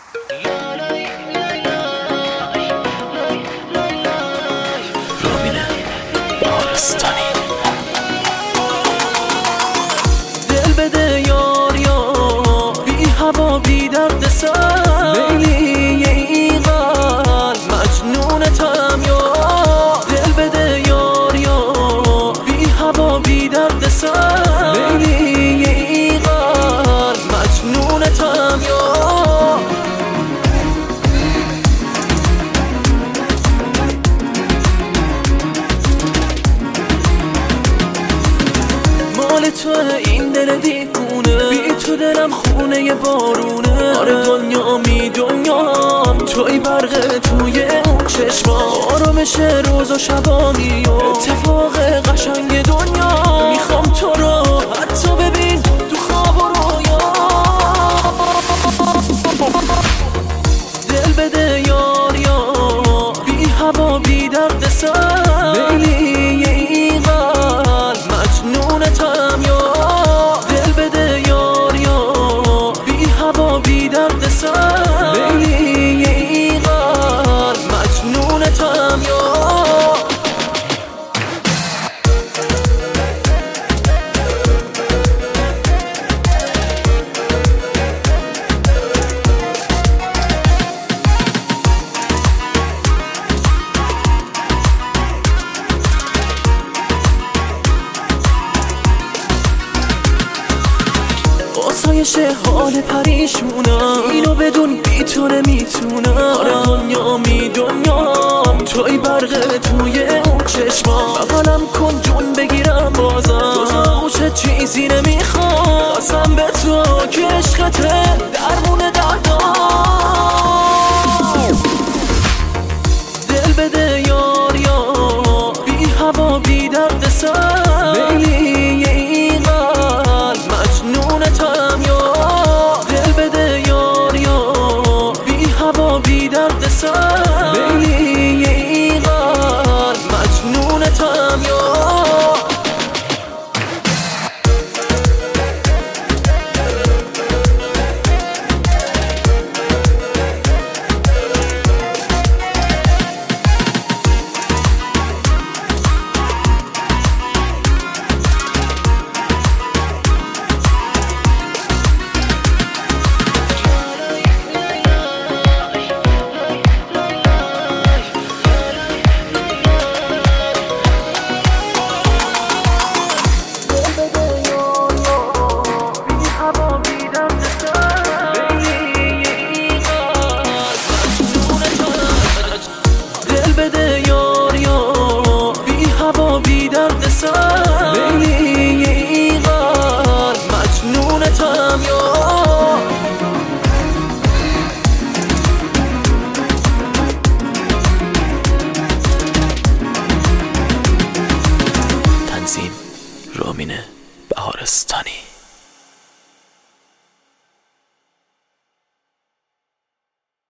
رامینه بهارستانی. دل بده یار یار، بی هوا بی درد سر، لیلی این قلب مجنونتم یار. دل بده یار یار، بی هوا بی درد سر، لیلی این قلب مجنونتم یار. مال تو این دل دیوونه، بی تو دلم خونه بارونه. آره دنیا می دنیام، توی برق توی اون چشما، آرامش روز و شبانی و اتفاق قشنگ دنیا. میخوام تو رو حتی ببین تو خواب و رویا. دل بده یار یار، بی هوا بی درد سر، لیلی این قلب مجنونتم یار. دل بده یار یار، بی هوا بی درد سر، لیلی این قلب مجنونتم یار. آسایش حال پریشونم، اینو بدون بی تو نمیتونم. آره دنیا می دنیام، توی برق توی اون چشما. بغلم کن جون بگیرم بازم، جز آغوش چیزی نمیخوام. قسم به تو که عشقته درمون دردام. دل بده یار یار، بی هوا بی درد سر، لیلی این قلب مجنونتم یار. دل بده یار یار، بی هوا بی درد سر، لیلی این قلب مجنونتم یار. دل بده یار یار، بی هوا بی درد سر، لیلی این قلب مجنونتم یار. تنظیم رامینه بهارستانی.